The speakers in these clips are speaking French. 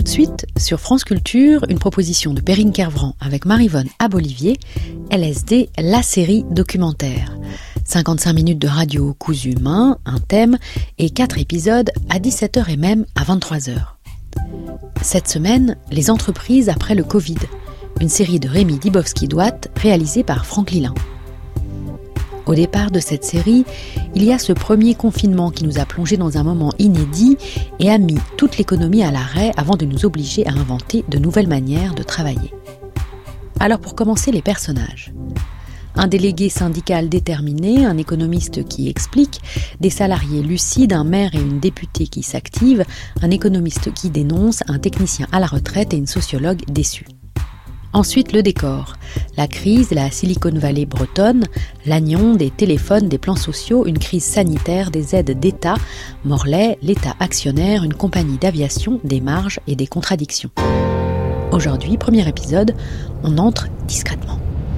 de suite, sur France Culture, une proposition de Perrine Kervran avec Maryvonne Abolivier, LSD, la série documentaire. 55 minutes de radio cousu main, un thème et 4 épisodes à 17h et même à 23h. Cette semaine, les entreprises après le Covid, une série de Rémi Dibowski-Douat réalisée par Franck Lilin. Au départ de cette série, il y a ce premier confinement qui nous a plongés dans un moment inédit et a mis toute l'économie à l'arrêt avant de nous obliger à inventer de nouvelles manières de travailler. Alors pour commencer, les personnages. Un délégué syndical déterminé, un économiste qui explique, des salariés lucides, un maire et une députée qui s'activent, un économiste qui dénonce, un technicien à la retraite et une sociologue déçue. Ensuite, le décor. La crise, la Silicon Valley bretonne, l'agnon, des téléphones, des plans sociaux, une crise sanitaire, des aides d'État, Morlaix, l'État actionnaire, une compagnie d'aviation, des marges et des contradictions. Aujourd'hui, premier épisode, on entre discrètement.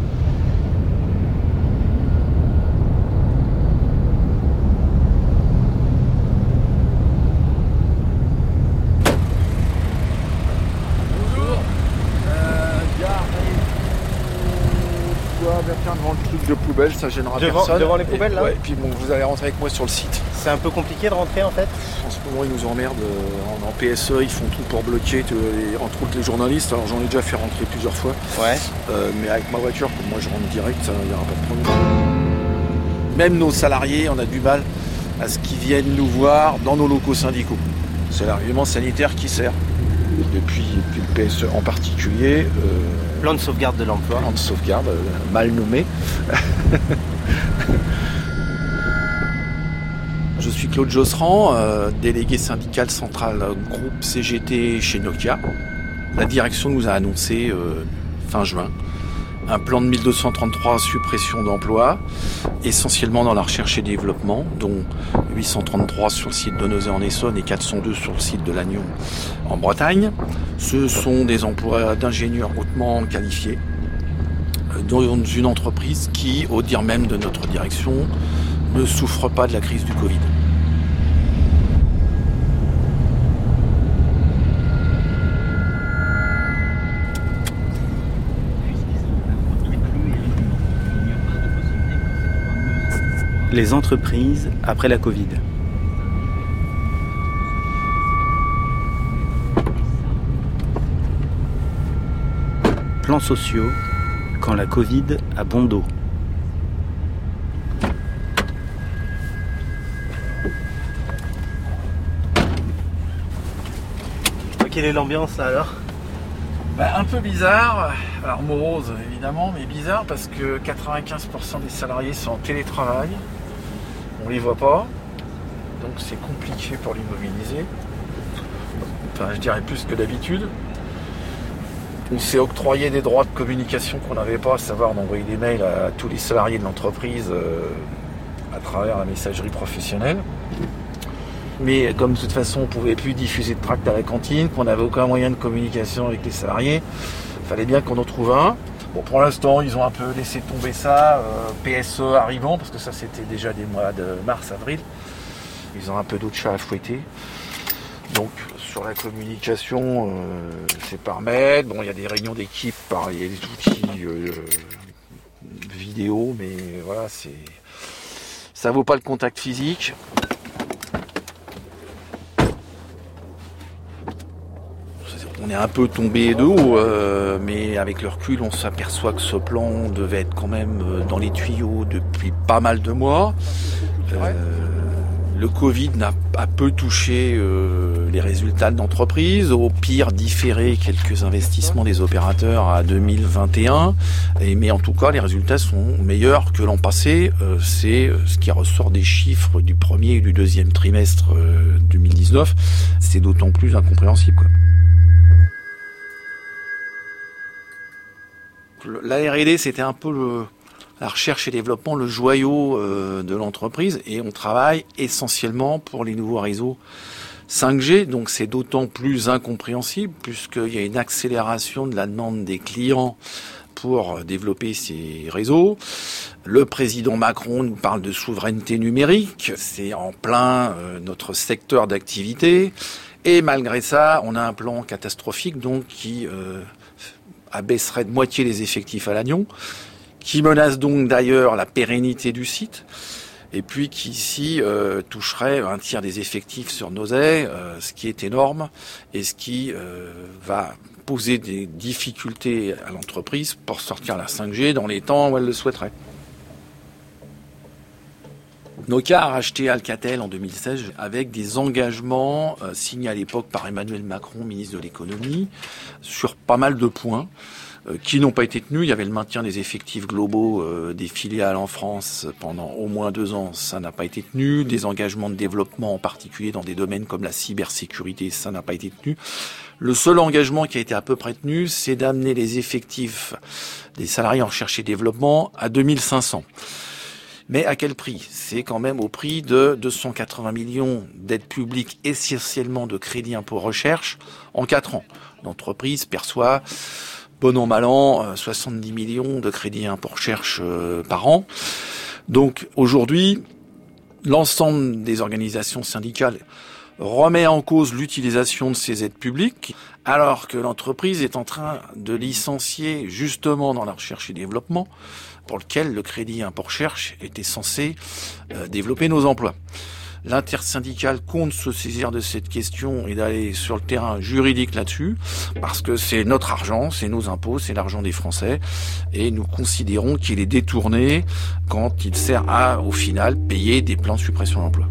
Devant le truc de poubelle, ça gênera personne. Devant les poubelles là. Ouais, et puis bon, vous allez rentrer avec moi sur le site. C'est un peu compliqué de rentrer en fait. En ce moment, ils nous emmerdent. En PSE, ils font tout pour bloquer, entre autres les journalistes. Alors j'en ai déjà fait rentrer plusieurs fois. Ouais. Mais avec ma voiture, comme moi je rentre direct, il n'y aura pas de problème. Même nos salariés, on a du mal à ce qu'ils viennent nous voir dans nos locaux syndicaux. C'est l'argument sanitaire qui sert. Depuis le PSE en particulier. Plan de sauvegarde de l'emploi. Plan de sauvegarde, mal nommé. Je suis Claude Josserand, délégué syndical central groupe CGT chez Nokia. La direction nous a annoncé fin juin un plan de 1233 suppressions d'emplois, essentiellement dans la recherche et développement, dont 833 sur le site de Nozay-en-Essonne et 402 sur le site de Lannion en Bretagne. Ce sont des emplois d'ingénieurs hautement qualifiés dans une entreprise qui, au dire même de notre direction, ne souffre pas de la crise du Covid. Les entreprises après la Covid. Plans sociaux quand la Covid a bon dos. Quelle est l'ambiance là alors ? Un peu bizarre, alors morose évidemment, mais bizarre parce que 95% des salariés sont en télétravail, on les voit pas, donc c'est compliqué pour les mobiliser, enfin je dirais plus que d'habitude. On s'est octroyé des droits de communication qu'on n'avait pas, à savoir d'envoyer des mails à tous les salariés de l'entreprise à travers la messagerie professionnelle. Mais comme de toute façon on ne pouvait plus diffuser de tracts à la cantine, qu'on n'avait aucun moyen de communication avec les salariés, il fallait bien qu'on en trouve un. Bon, pour l'instant ils ont un peu laissé tomber ça, PSE arrivant, parce que ça c'était déjà des mois de mars-avril. Ils ont un peu d'autres chats à fouetter. Donc sur la communication, c'est par mail. Bon, il y a des réunions d'équipe, il y a des outils vidéo, mais voilà, ça vaut pas le contact physique. On est un peu tombé de haut, mais avec le recul, on s'aperçoit que ce plan devait être quand même dans les tuyaux depuis pas mal de mois. Le Covid a peu touché les résultats de l'entreprise, au pire différé quelques investissements des opérateurs à 2021, mais en tout cas les résultats sont meilleurs que l'an passé. C'est ce qui ressort des chiffres du premier et du deuxième trimestre 2019. C'est d'autant plus incompréhensible, quoi. La R&D, c'était un peu la recherche et développement, le joyau de l'entreprise, et on travaille essentiellement pour les nouveaux réseaux 5G, donc c'est d'autant plus incompréhensible puisqu'il y a une accélération de la demande des clients pour développer ces réseaux. Le président Macron nous parle de souveraineté numérique. C'est en plein notre secteur d'activité. Et malgré ça, on a un plan catastrophique donc qui abaisserait de moitié les effectifs à Lannion, qui menace donc d'ailleurs la pérennité du site, et puis qui ici toucherait un tiers des effectifs sur Nozay, ce qui est énorme, et ce qui va poser des difficultés à l'entreprise pour sortir la 5G dans les temps où elle le souhaiterait. Nokia a racheté Alcatel en 2016 avec des engagements signés à l'époque par Emmanuel Macron, ministre de l'économie, sur pas mal de points qui n'ont pas été tenus. Il y avait le maintien des effectifs globaux des filiales en France pendant au moins 2 ans, ça n'a pas été tenu. Des engagements de développement, en particulier dans des domaines comme la cybersécurité, ça n'a pas été tenu. Le seul engagement qui a été à peu près tenu, c'est d'amener les effectifs des salariés en recherche et développement à 2500. Mais à quel prix ? C'est quand même au prix de 280 millions d'aides publiques, essentiellement de crédit impôt recherche, en 4 ans. L'entreprise perçoit, bon an mal an, 70 millions de crédit impôt recherche par an. Donc aujourd'hui, l'ensemble des organisations syndicales remet en cause l'utilisation de ces aides publiques, alors que l'entreprise est en train de licencier justement dans la recherche et développement, pour lequel le crédit impôt recherche était censé développer nos emplois. L'intersyndicale compte se saisir de cette question et d'aller sur le terrain juridique là-dessus, parce que c'est notre argent, c'est nos impôts, c'est l'argent des Français, et nous considérons qu'il est détourné quand il sert à, au final, payer des plans de suppression d'emplois.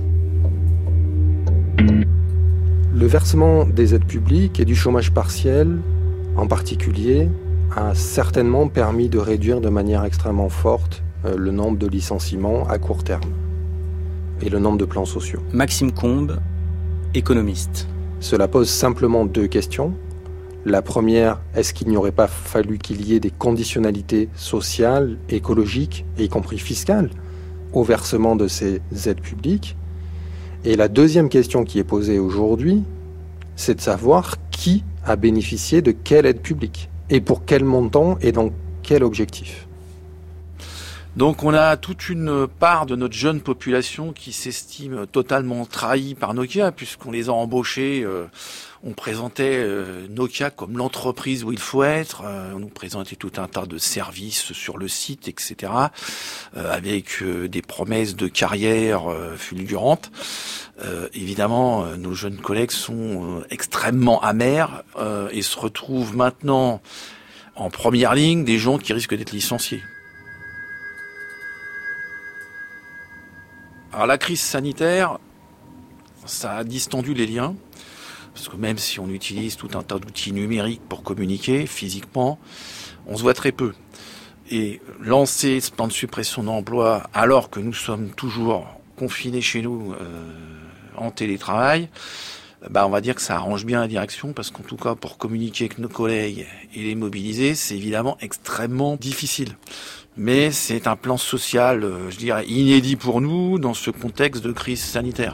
Le versement des aides publiques et du chômage partiel, en particulier, a certainement permis de réduire de manière extrêmement forte le nombre de licenciements à court terme et le nombre de plans sociaux. Maxime Combes, économiste. Cela pose simplement 2 questions. La première, est-ce qu'il n'y aurait pas fallu qu'il y ait des conditionnalités sociales, écologiques, et y compris fiscales, au versement de ces aides publiques ? Et la deuxième question qui est posée aujourd'hui, c'est de savoir qui a bénéficié de quelle aide publique et pour quel montant et dans quel objectif. Donc on a toute une part de notre jeune population qui s'estime totalement trahie par Nokia, puisqu'on les a embauchés, on présentait Nokia comme l'entreprise où il faut être, on nous présentait tout un tas de services sur le site, etc., avec des promesses de carrière fulgurantes. Évidemment, nos jeunes collègues sont extrêmement amers et se retrouvent maintenant en première ligne des gens qui risquent d'être licenciés. Alors la crise sanitaire, ça a distendu les liens, parce que même si on utilise tout un tas d'outils numériques pour communiquer physiquement, on se voit très peu. Et lancer ce plan de suppression d'emploi alors que nous sommes toujours confinés chez nous en télétravail, on va dire que ça arrange bien la direction, parce qu'en tout cas pour communiquer avec nos collègues et les mobiliser, c'est évidemment extrêmement difficile. Mais c'est un plan social, je dirais, inédit pour nous dans ce contexte de crise sanitaire.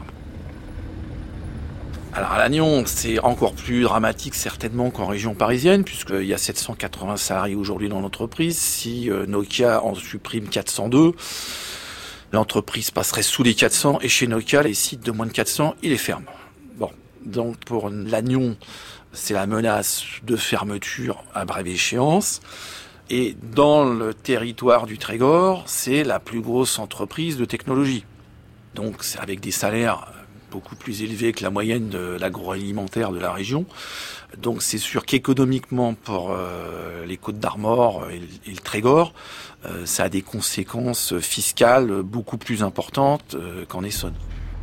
Alors à Lannion, c'est encore plus dramatique certainement qu'en région parisienne, puisqu'il y a 780 salariés aujourd'hui dans l'entreprise. Si Nokia en supprime 402, l'entreprise passerait sous les 400, et chez Nokia, les sites de moins de 400, ils les ferment. Bon, donc pour Lannion, c'est la menace de fermeture à brève échéance. Et dans le territoire du Trégor, c'est la plus grosse entreprise de technologie. Donc c'est avec des salaires beaucoup plus élevés que la moyenne de l'agroalimentaire de la région. Donc c'est sûr qu'économiquement pour les Côtes d'Armor et le Trégor, ça a des conséquences fiscales beaucoup plus importantes qu'en Essonne.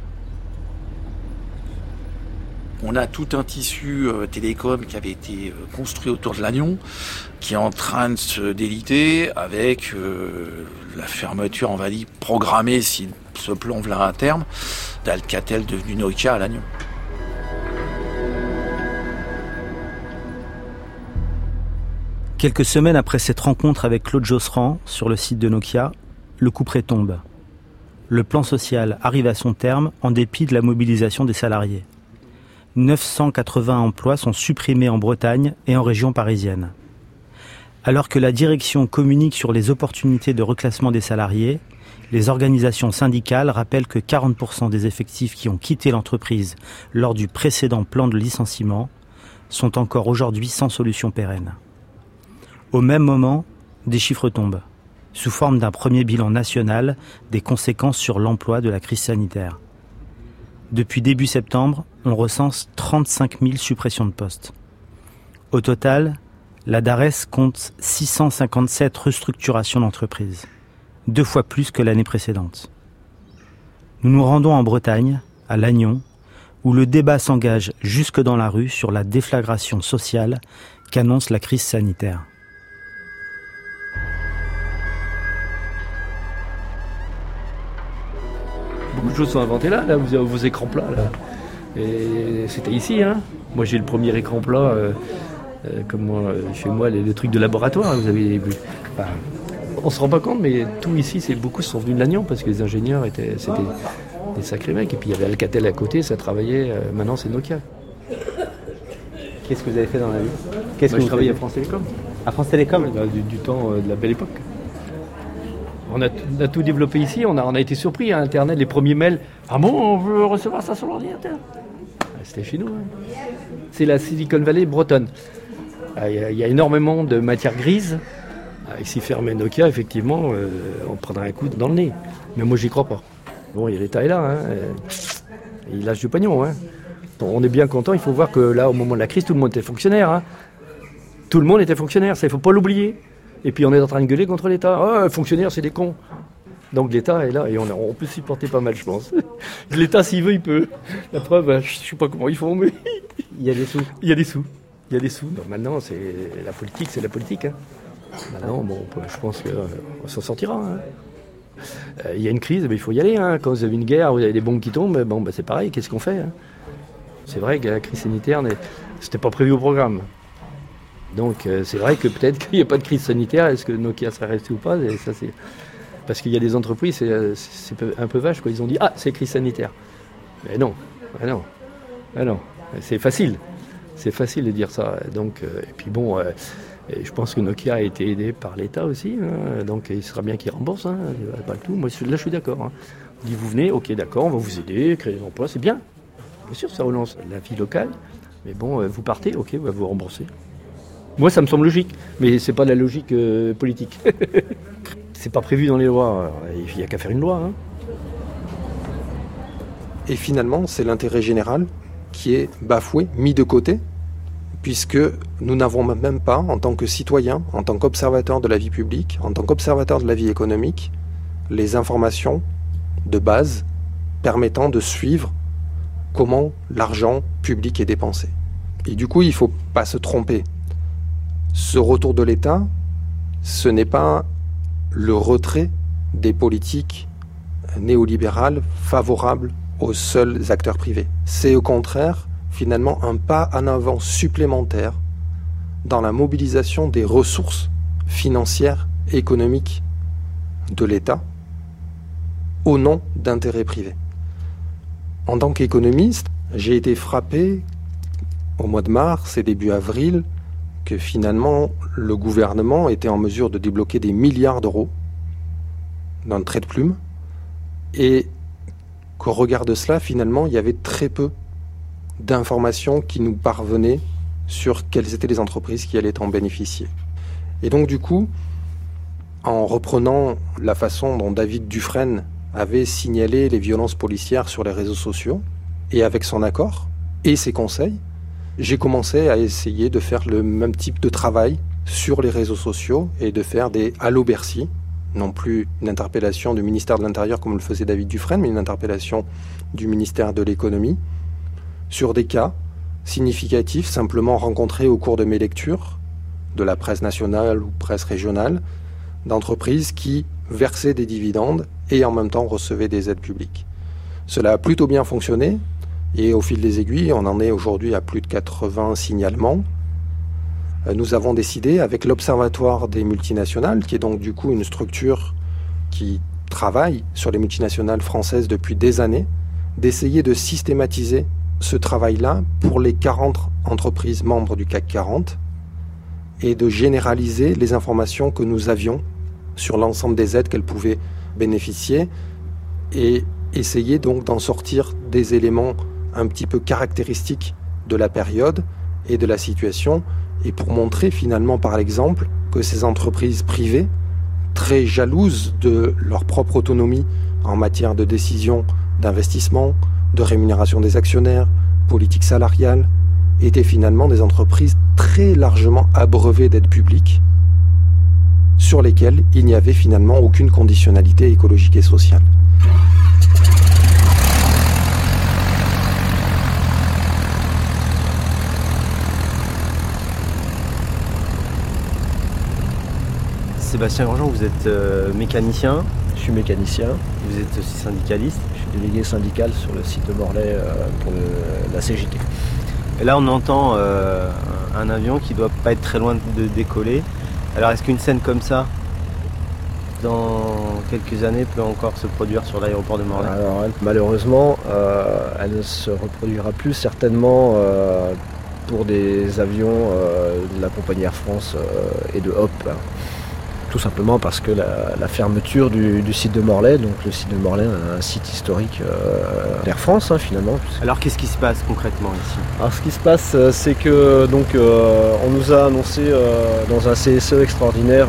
On a tout un tissu télécom qui avait été construit autour de Lannion, qui est en train de se déliter avec la fermeture, on va dire, programmée, si ce plan vient à terme, d'Alcatel devenu Nokia à Lannion. Quelques semaines après cette rencontre avec Claude Josserand sur le site de Nokia, le couperet tombe. Le plan social arrive à son terme en dépit de la mobilisation des salariés. 980 emplois sont supprimés en Bretagne et en région parisienne. Alors que la direction communique sur les opportunités de reclassement des salariés, les organisations syndicales rappellent que 40% des effectifs qui ont quitté l'entreprise lors du précédent plan de licenciement sont encore aujourd'hui sans solution pérenne. Au même moment, des chiffres tombent, sous forme d'un premier bilan national des conséquences sur l'emploi de la crise sanitaire. Depuis début septembre, on recense 35 000 suppressions de postes. Au total, la DARES compte 657 restructurations d'entreprises, 2 fois plus que l'année précédente. Nous nous rendons en Bretagne, à Lannion, où le débat s'engage jusque dans la rue sur la déflagration sociale qu'annonce la crise sanitaire. Beaucoup de choses sont inventées là vous avez vos écrans plats là. Et c'était ici, hein. Moi j'ai le premier écran plat, comme moi, chez moi, les trucs de laboratoire, vous avez vu. Enfin, on se rend pas compte, mais tout ici, beaucoup sont venus de Lannion parce que les ingénieurs c'était des sacrés mecs. Et puis il y avait Alcatel à côté, ça travaillait. Maintenant c'est Nokia. Qu'est-ce que vous avez fait dans la vie? Je travaillais à France Télécom. À France Télécom? Du temps de la belle époque. On a tout développé ici, on a été surpris à Internet, les premiers mails. Ah bon, on veut recevoir ça sur l'ordinateur? C'était chez nous. Hein. C'est la Silicon Valley bretonne. Il y a énormément de matières grises. Ici, fermé Nokia, effectivement, on prendra un coup dans le nez. Mais moi, j'y crois pas. Bon, l'État est là. Hein. Il lâche du pognon. Hein. On est bien content. Il faut voir que là, au moment de la crise, tout le monde était fonctionnaire. Hein. Tout le monde était fonctionnaire. Ça, il ne faut pas l'oublier. Et puis, on est en train de gueuler contre l'État. Ah, fonctionnaires, c'est des cons. Donc l'État est là et on peut supporter pas mal, je pense. L'État, s'il veut, il peut. La preuve, je sais pas comment ils font, mais il y a des sous. Il y a des sous. Donc maintenant, c'est la politique. Hein. Maintenant, je pense qu'on s'en sortira. Hein. Il y a une crise, mais il faut y aller. Hein. Quand vous avez une guerre, vous avez des bombes qui tombent, c'est pareil, qu'est-ce qu'on fait? Hein. C'est vrai que la crise sanitaire, c'était pas prévu au programme. Donc c'est vrai que peut-être qu'il n'y a pas de crise sanitaire, est-ce que Nokia serait resté ou pas? Et ça, c'est... Parce qu'il y a des entreprises, c'est un peu vache, quoi. Ils ont dit « Ah, c'est crise sanitaire ». Mais non. C'est facile de dire ça. Donc, et puis bon, je pense que Nokia a été aidé par l'État aussi. Hein. Donc il sera bien qu'il rembourse. Hein. Pas le tout. Moi, là, je suis d'accord. Hein. On dit « Vous venez, ok, d'accord, on va vous aider, créer des emplois, c'est bien. Bien sûr, ça relance la vie locale. Mais bon, vous partez, ok, on va vous rembourser. » Moi, ça me semble logique, mais c'est pas de la logique politique. C'est pas prévu dans les lois, il n'y a qu'à faire une loi. Hein. Et finalement, c'est l'intérêt général qui est bafoué, mis de côté, puisque nous n'avons même pas, en tant que citoyens, en tant qu'observateurs de la vie publique, en tant qu'observateurs de la vie économique, les informations de base permettant de suivre comment l'argent public est dépensé. Et du coup, il ne faut pas se tromper. Ce retour de l'État, ce n'est pas le retrait des politiques néolibérales favorables aux seuls acteurs privés. C'est au contraire, finalement, un pas en avant supplémentaire dans la mobilisation des ressources financières et économiques de l'État au nom d'intérêts privés. En tant qu'économiste, j'ai été frappé au mois de mars et début avril que finalement le gouvernement était en mesure de débloquer des milliards d'euros d'un trait de plume et qu'au regard de cela, finalement, il y avait très peu d'informations qui nous parvenaient sur quelles étaient les entreprises qui allaient en bénéficier. Et donc du coup, en reprenant la façon dont David Dufresne avait signalé les violences policières sur les réseaux sociaux, et avec son accord et ses conseils, j'ai commencé à essayer de faire le même type de travail sur les réseaux sociaux et de faire des « Allô Bercy », non plus une interpellation du ministère de l'Intérieur comme le faisait David Dufresne, mais une interpellation du ministère de l'Économie, sur des cas significatifs simplement rencontrés au cours de mes lectures, de la presse nationale ou presse régionale, d'entreprises qui versaient des dividendes et en même temps recevaient des aides publiques. Cela a plutôt bien fonctionné, et au fil des aiguilles, on en est aujourd'hui à plus de 80 signalements. Nous avons décidé, avec l'Observatoire des multinationales, qui est donc du coup une structure qui travaille sur les multinationales françaises depuis des années, d'essayer de systématiser ce travail-là pour les 40 entreprises membres du CAC 40 et de généraliser les informations que nous avions sur l'ensemble des aides qu'elle pouvait bénéficier et essayer donc d'en sortir des éléments un petit peu caractéristiques de la période et de la situation, et pour montrer finalement par l'exemple que ces entreprises privées, très jalouses de leur propre autonomie en matière de décision d'investissement, de rémunération des actionnaires, politique salariale, étaient finalement des entreprises très largement abreuvées d'aides publiques sur lesquelles il n'y avait finalement aucune conditionnalité écologique et sociale. Sébastien Grandjean, vous êtes mécanicien. Je suis mécanicien. Vous êtes aussi syndicaliste. Je suis délégué syndical sur le site de Morlaix pour la CGT. Et là, on entend un avion qui doit pas être très loin de décoller. Alors, est-ce qu'une scène comme ça, dans quelques années, peut encore se produire sur l'aéroport de Morlaix ? Alors, malheureusement, elle ne se reproduira plus certainement pour des avions de la compagnie Air France et de Hop. Tout simplement parce que la fermeture du site de Morlaix, donc le site de Morlaix, un site historique d'Air France finalement. Alors qu'est-ce qui se passe concrètement ici ? Alors ce qui se passe, c'est que donc on nous a annoncé dans un CSE extraordinaire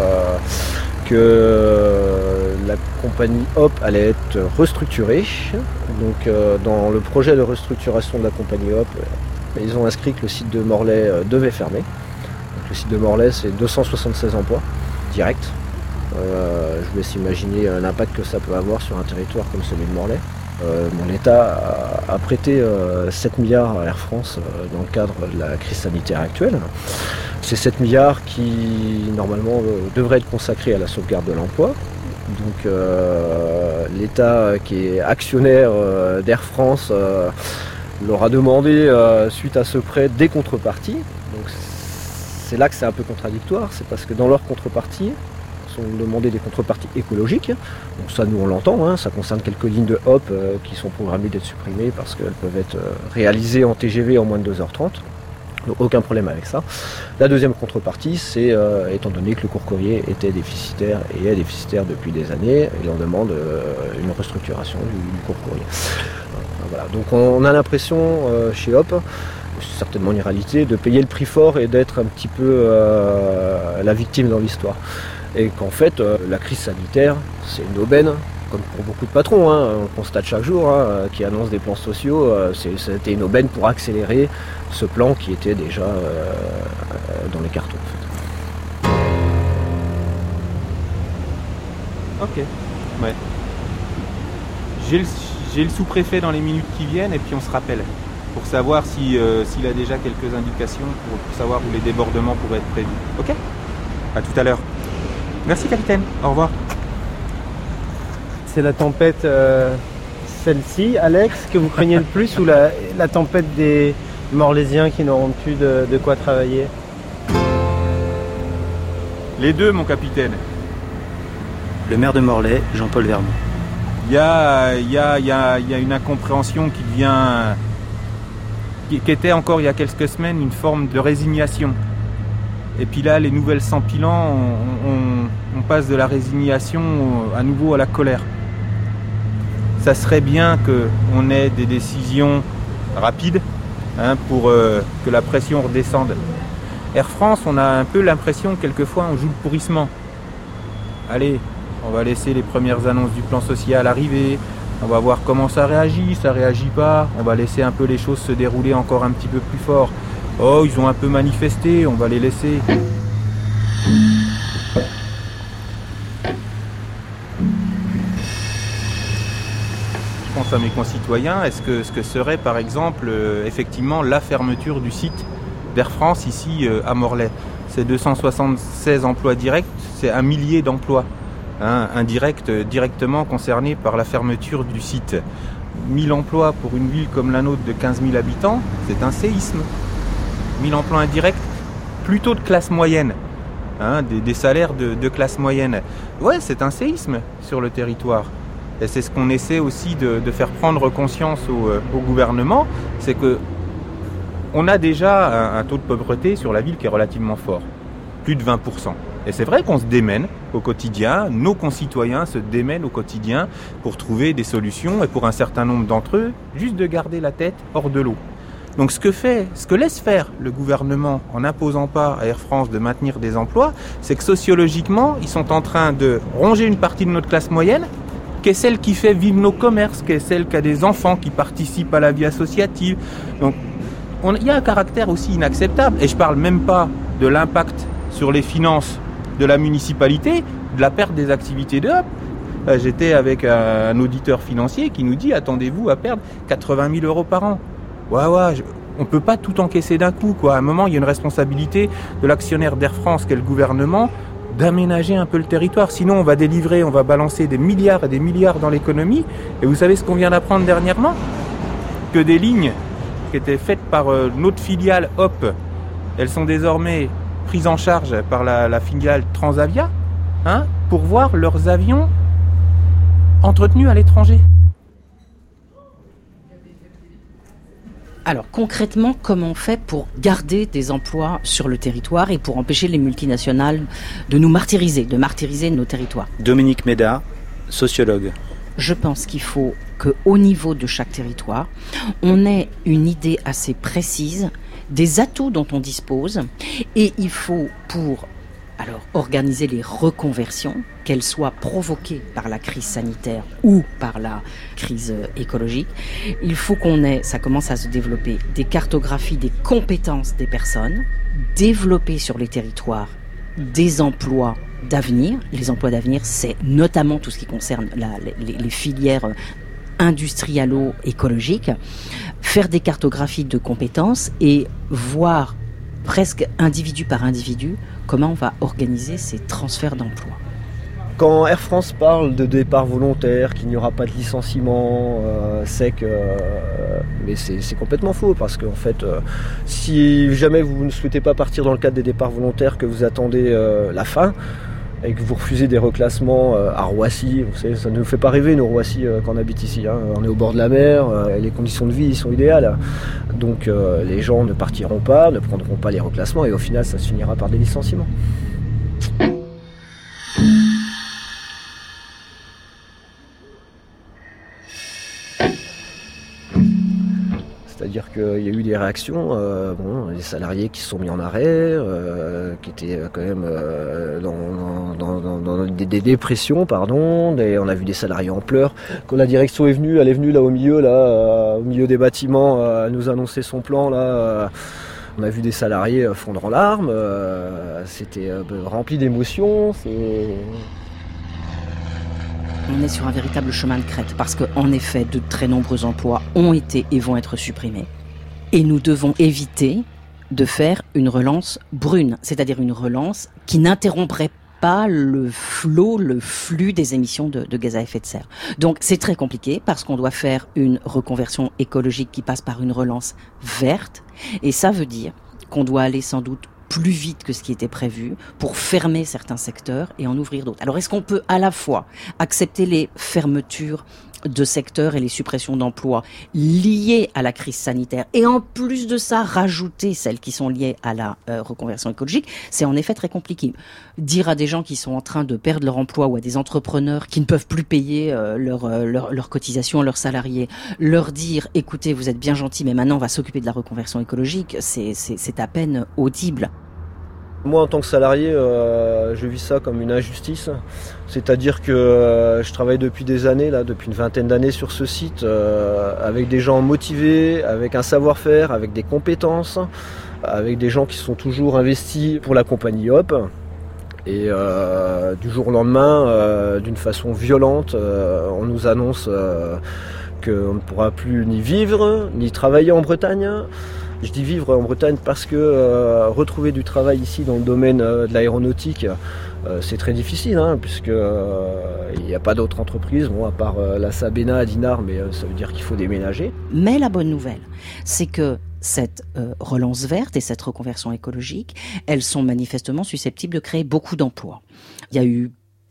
que la compagnie Hop allait être restructurée. Donc dans le projet de restructuration de la compagnie Hop, ils ont inscrit que le site de Morlaix devait fermer. Donc, le site de Morlaix, c'est 276 emplois. Direct. Je vous laisse imaginer l'impact que ça peut avoir sur un territoire comme celui de Morlaix. L'État a prêté 7 milliards à Air France dans le cadre de la crise sanitaire actuelle. C'est 7 milliards qui, normalement, devraient être consacrés à la sauvegarde de l'emploi. Donc l'État, qui est actionnaire d'Air France, leur a demandé, suite à ce prêt, des contreparties. Donc, c'est là que c'est un peu contradictoire, c'est parce que dans leur contrepartie, ils sont demandés des contreparties écologiques. Donc ça, nous on l'entend, ça concerne quelques lignes de Hop qui sont programmées d'être supprimées parce qu'elles peuvent être réalisées en TGV en moins de 2h30. Donc aucun problème avec ça. La deuxième contrepartie, c'est étant donné que le court courrier était déficitaire et est déficitaire depuis des années, et on demande une restructuration du court courrier. Voilà. Donc on a l'impression chez Hop, c'est certainement une réalité, de payer le prix fort et d'être un petit peu la victime dans l'histoire. Et qu'en fait, la crise sanitaire, c'est une aubaine, comme pour beaucoup de patrons, on le constate chaque jour, qui annoncent des plans sociaux, c'était une aubaine pour accélérer ce plan qui était déjà dans les cartons. En fait. Ok, ouais. J'ai le sous-préfet dans les minutes qui viennent et puis on se rappelle pour savoir s'il a déjà quelques indications pour savoir où les débordements pourraient être prévus. Ok ? À tout à l'heure. Merci capitaine, au revoir. C'est la tempête, celle-ci, Alex, que vous craignez le plus, ou la tempête des Morlaisiens qui n'auront plus de quoi travailler ? Les deux, mon capitaine. Le maire de Morlaix, Jean-Paul Vermont. Il y a une incompréhension qui devient... qui était encore il y a quelques semaines une forme de résignation. Et puis là, les nouvelles s'empilant, on passe de la résignation à nouveau à la colère. Ça serait bien qu'on ait des décisions rapides pour que la pression redescende. Air France, on a un peu l'impression que quelquefois on joue le pourrissement. Allez, on va laisser les premières annonces du plan social arriver, on va voir comment ça réagit pas, on va laisser un peu les choses se dérouler encore un petit peu plus fort. Oh, ils ont un peu manifesté, on va les laisser. Je pense à mes concitoyens, est-ce que serait par exemple effectivement la fermeture du site d'Air France ici à Morlaix ? C'est 276 emplois directs, c'est 1 millier d'emplois indirects, directement concernés par la fermeture du site. 1000 emplois pour une ville comme la nôtre de 15 000 habitants, c'est un séisme. 1000 emplois indirects, plutôt de classe moyenne, des salaires de classe moyenne. Ouais, c'est un séisme sur le territoire. Et c'est ce qu'on essaie aussi de faire prendre conscience au gouvernement, c'est que on a déjà un taux de pauvreté sur la ville qui est relativement fort. plus de 20%. Et c'est vrai qu'on se démène au quotidien, nos concitoyens se démènent au quotidien pour trouver des solutions et pour un certain nombre d'entre eux, juste de garder la tête hors de l'eau. Donc ce que laisse faire le gouvernement en n'imposant pas à Air France de maintenir des emplois, c'est que sociologiquement, ils sont en train de ronger une partie de notre classe moyenne, qui est celle qui fait vivre nos commerces, qui est celle qui a des enfants qui participent à la vie associative. Donc il y a un caractère aussi inacceptable. Et je ne parle même pas de l'impact sur les finances de la municipalité, de la perte des activités de Hop. J'étais avec un auditeur financier qui nous dit « Attendez-vous à perdre 80 000 euros par an ». Ouais, on ne peut pas tout encaisser d'un coup, quoi. À un moment, il y a une responsabilité de l'actionnaire d'Air France, qu'est le gouvernement, d'aménager un peu le territoire. Sinon, on va balancer des milliards et des milliards dans l'économie. Et vous savez ce qu'on vient d'apprendre dernièrement ? Que des lignes qui étaient faites par notre filiale Hop, elles sont désormais prises en charge par la filiale Transavia, pour voir leurs avions entretenus à l'étranger. Alors concrètement, comment on fait pour garder des emplois sur le territoire et pour empêcher les multinationales de nous martyriser, de martyriser nos territoires ? Dominique Méda, sociologue. Je pense qu'il faut qu'au niveau de chaque territoire, on ait une idée assez précise des atouts dont on dispose et il faut pour organiser les reconversions, qu'elles soient provoquées par la crise sanitaire ou par la crise écologique, il faut qu'on ait, ça commence à se développer, des cartographies des compétences des personnes, développer sur les territoires des emplois d'avenir. Les emplois d'avenir, c'est notamment tout ce qui concerne les filières industrialo-écologiques, faire des cartographies de compétences et voir presque individu par individu comment on va organiser ces transferts d'emplois. Quand Air France parle de départ volontaire, qu'il n'y aura pas de licenciement sec, mais c'est complètement faux parce qu'en fait, si jamais vous ne souhaitez pas partir dans le cadre des départs volontaires, que vous attendez la fin et que vous refusez des reclassements à Roissy, vous savez, ça ne nous fait pas rêver, nous, Roissy, quand on habite ici. On est au bord de la mer, les conditions de vie sont idéales. Donc les gens ne partiront pas, ne prendront pas les reclassements et au final, ça se finira par des licenciements. C'est-à-dire qu'il y a eu des réactions, des salariés qui se sont mis en arrêt, qui étaient quand même dans des dépressions, on a vu des salariés en pleurs. Quand la direction est venue, elle est venue là au milieu des bâtiments, nous annoncer son plan là. On a vu des salariés fondre en larmes, c'était rempli d'émotions. On est sur un véritable chemin de crête parce qu'en effet, de très nombreux emplois ont été et vont être supprimés. Et nous devons éviter de faire une relance brune, c'est-à-dire une relance qui n'interromprait pas le flux des émissions de gaz à effet de serre. Donc c'est très compliqué parce qu'on doit faire une reconversion écologique qui passe par une relance verte. Et ça veut dire qu'on doit aller sans doute plus vite que ce qui était prévu pour fermer certains secteurs et en ouvrir d'autres. Alors est-ce qu'on peut à la fois accepter les fermetures de secteurs et les suppressions d'emplois liées à la crise sanitaire et en plus de ça rajouter celles qui sont liées à la reconversion écologique? C'est en effet très compliqué. Dire à des gens qui sont en train de perdre leur emploi ou à des entrepreneurs qui ne peuvent plus payer leurs cotisations à leurs salariés, leur dire écoutez, vous êtes bien gentils mais maintenant on va s'occuper de la reconversion écologique, c'est à peine audible. Moi, en tant que salarié, je vis ça comme une injustice. C'est-à-dire que je travaille depuis des années, depuis une vingtaine d'années sur ce site, avec des gens motivés, avec un savoir-faire, avec des compétences, avec des gens qui sont toujours investis pour la compagnie Hop. Et du jour au lendemain, d'une façon violente, on nous annonce qu'on ne pourra plus ni vivre, ni travailler en Bretagne. Je dis vivre en Bretagne parce que retrouver du travail ici dans le domaine de l'aéronautique, c'est très difficile, puisque il n'y a pas d'autres entreprises, à part la Sabena à Dinard, mais ça veut dire qu'il faut déménager. Mais la bonne nouvelle, c'est que cette relance verte et cette reconversion écologique, elles sont manifestement susceptibles de créer beaucoup d'emplois. Il y a eu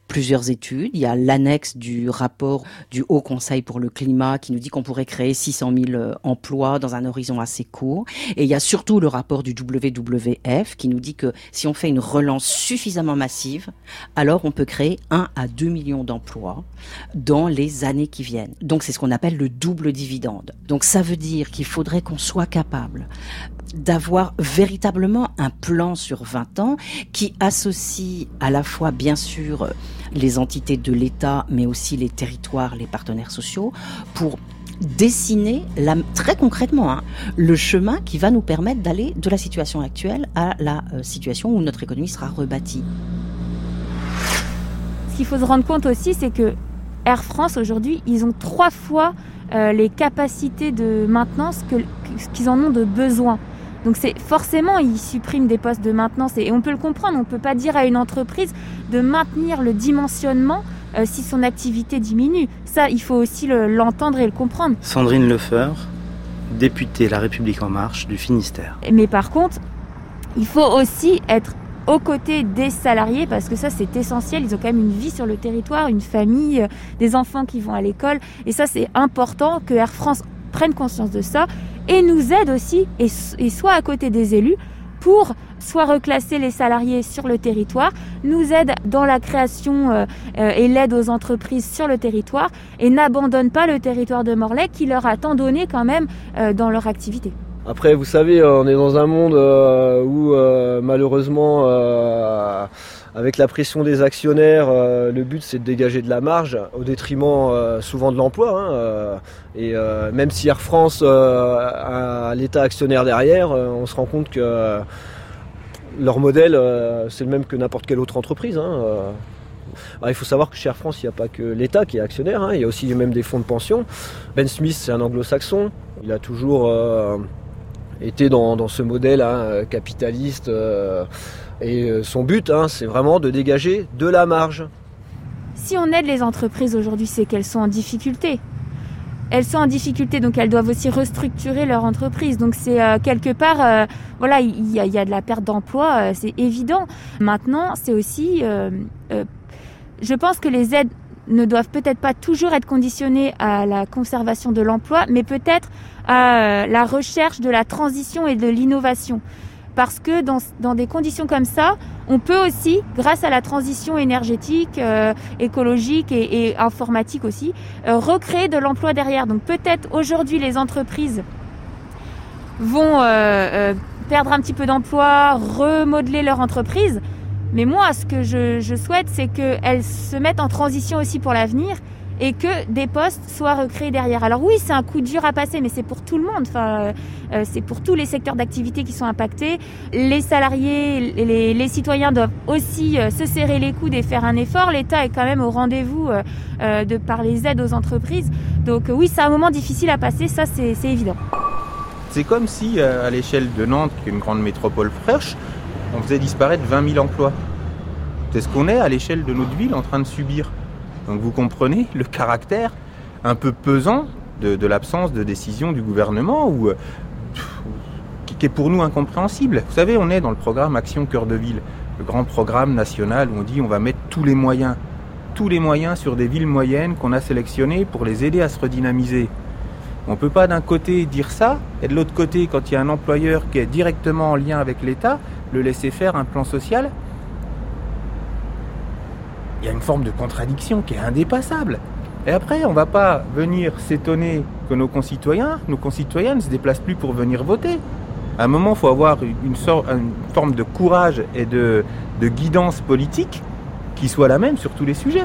plusieurs études. Il y a l'annexe du rapport du Haut Conseil pour le climat qui nous dit qu'on pourrait créer 600 000 emplois dans un horizon assez court. Et il y a surtout le rapport du WWF qui nous dit que si on fait une relance suffisamment massive, alors on peut créer 1 à 2 millions d'emplois dans les années qui viennent. Donc c'est ce qu'on appelle le double dividende. Donc ça veut dire qu'il faudrait qu'on soit capable d'avoir véritablement un plan sur 20 ans qui associe à la fois, bien sûr, les entités de l'État, mais aussi les territoires, les partenaires sociaux, pour dessiner très concrètement le chemin qui va nous permettre d'aller de la situation actuelle à la situation où notre économie sera rebâtie. Ce qu'il faut se rendre compte aussi, c'est que Air France, aujourd'hui, ils ont 3 fois les capacités de maintenance qu'ils en ont de besoin. Donc forcément, ils suppriment des postes de maintenance et on peut le comprendre. On ne peut pas dire à une entreprise de maintenir le dimensionnement si son activité diminue. Ça, il faut aussi l'entendre et le comprendre. Sandrine Lefeur, députée La République En Marche du Finistère. Mais par contre, il faut aussi être aux côtés des salariés parce que ça, c'est essentiel. Ils ont quand même une vie sur le territoire, une famille, des enfants qui vont à l'école. Et ça, c'est important que Air France prenne conscience de ça et nous aide aussi et soit à côté des élus pour soit reclasser les salariés sur le territoire, nous aide dans la création et l'aide aux entreprises sur le territoire et n'abandonne pas le territoire de Morlaix qui leur a tant donné quand même dans leur activité. Après, vous savez, on est dans un monde où malheureusement, avec la pression des actionnaires, le but c'est de dégager de la marge au détriment souvent de l'emploi. Et même si Air France a l'État actionnaire derrière, on se rend compte que leur modèle c'est le même que n'importe quelle autre entreprise. Alors, il faut savoir que chez Air France, il n'y a pas que l'État qui est actionnaire, il y a aussi même des fonds de pension. Ben Smith, c'est un anglo-saxon. Il a toujours été dans ce modèle capitaliste. Et son but, c'est vraiment de dégager de la marge. Si on aide les entreprises aujourd'hui, c'est qu'elles sont en difficulté. Elles sont en difficulté, donc elles doivent aussi restructurer leur entreprise. Donc c'est quelque part, voilà, il y a de la perte d'emploi, c'est évident. Maintenant, c'est aussi, je pense que les aides ne doivent peut-être pas toujours être conditionnées à la conservation de l'emploi, mais peut-être à la recherche de la transition et de l'innovation. Parce que dans des conditions comme ça, on peut aussi, grâce à la transition énergétique, écologique et informatique aussi, recréer de l'emploi derrière. Donc peut-être aujourd'hui les entreprises vont perdre un petit peu d'emploi, remodeler leur entreprise. Mais moi, ce que je souhaite, c'est qu'elles se mettent en transition aussi pour l'avenir et que des postes soient recréés derrière. Alors oui, c'est un coup dur à passer, mais c'est pour tout le monde. Enfin, c'est pour tous les secteurs d'activité qui sont impactés. Les salariés, les citoyens doivent aussi se serrer les coudes et faire un effort. L'État est quand même au rendez-vous par les aides aux entreprises. Donc oui, c'est un moment difficile à passer, ça c'est évident. C'est comme si, à l'échelle de Nantes, qui est une grande métropole proche, on faisait disparaître 20 000 emplois. C'est ce qu'on est à l'échelle de notre ville en train de subir. Donc vous comprenez le caractère un peu pesant de l'absence de décision du gouvernement qui est pour nous incompréhensible. Vous savez, on est dans le programme Action Cœur de Ville, le grand programme national où on dit on va mettre tous les moyens sur des villes moyennes qu'on a sélectionnées pour les aider à se redynamiser. On ne peut pas d'un côté dire ça et de l'autre côté, quand il y a un employeur qui est directement en lien avec l'État, le laisser faire un plan social. Il y a une forme de contradiction qui est indépassable. Et après, on ne va pas venir s'étonner que nos concitoyens ne se déplacent plus pour venir voter. À un moment, il faut avoir une forme de courage et de guidance politique qui soit la même sur tous les sujets.